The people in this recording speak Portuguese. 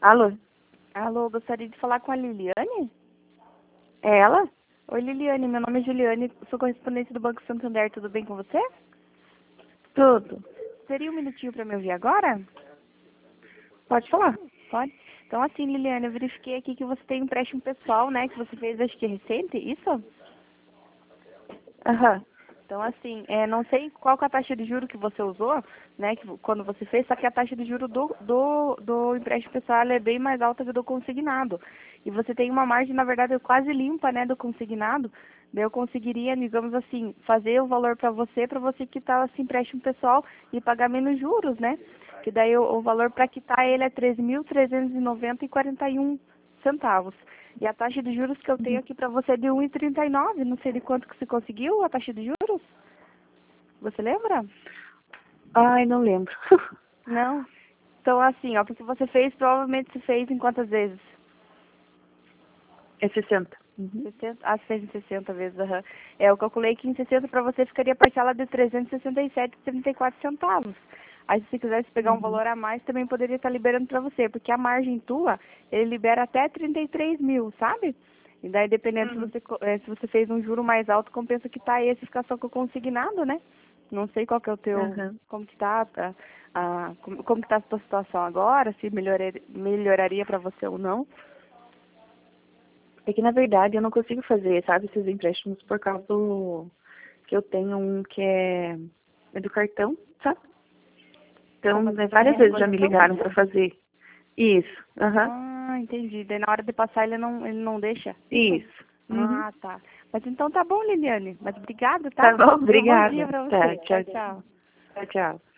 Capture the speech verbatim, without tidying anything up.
Alô? Alô, gostaria de falar com a Liliane? É ela? Oi, Liliane, meu nome é Juliane, sou correspondente do Banco Santander, tudo bem com você? Tudo. Teria um minutinho para me ouvir agora? Pode falar. Pode? Então, assim, Liliane, eu verifiquei aqui que você tem um empréstimo pessoal, né, que você fez, acho que recente, isso? Aham. Então, assim, é, não sei qual que é a taxa de juro que você usou, né, que, quando você fez, só que a taxa de juro do, do, do empréstimo pessoal ela é bem mais alta que a do consignado. E você tem uma margem, na verdade, quase limpa, né, do consignado. Daí eu conseguiria, digamos assim, fazer o valor para você, para você quitar esse empréstimo pessoal e pagar menos juros, né? Que daí o, o valor para quitar ele é treze mil trezentos e noventa e quarenta e um centavos. E a taxa de juros que eu tenho aqui para você é de um vírgula trinta e nove. Não sei de quanto que você conseguiu a taxa de juros. Você lembra? Ai, não lembro. Não. Então, assim, ó, porque você fez, provavelmente você fez em quantas vezes? É sessenta. Uhum. sessenta? Ah, você fez em sessenta vezes, aham. É, eu calculei que em sessenta para você ficaria parcela de trezentos e sessenta e sete vírgula trinta e quatro centavos. Aí, se você quisesse pegar um Uhum. valor a mais, também poderia estar liberando para você, porque a margem tua, ele libera até trinta e três mil, sabe? E daí, dependendo Uhum. se você, co- eh, se você fez um juro mais alto, compensa que tá aí esse ficar só com o consignado, né? Não sei qual que é o teu, Aham. como que tá, a, a, como, como que tá a tua situação agora, se melhorar, melhoraria para você ou não. É que, na verdade, eu não consigo fazer, sabe, esses empréstimos por causa do... que eu tenho um que é, é do cartão, sabe? Então, Como né, assim, para várias vezes já me renegociação, você ligaram diz? para fazer. Isso. Aham. Ah, entendi. Daí na hora de passar ele não, ele não deixa? Isso? Isso. Uhum. Ah, tá. Mas então tá bom, Liliane. Mas obrigado, Tá tá? bom? Um bom dia Obrigada. pra Tá, você. tchau, Tchau, tchau. tchau. Tchau.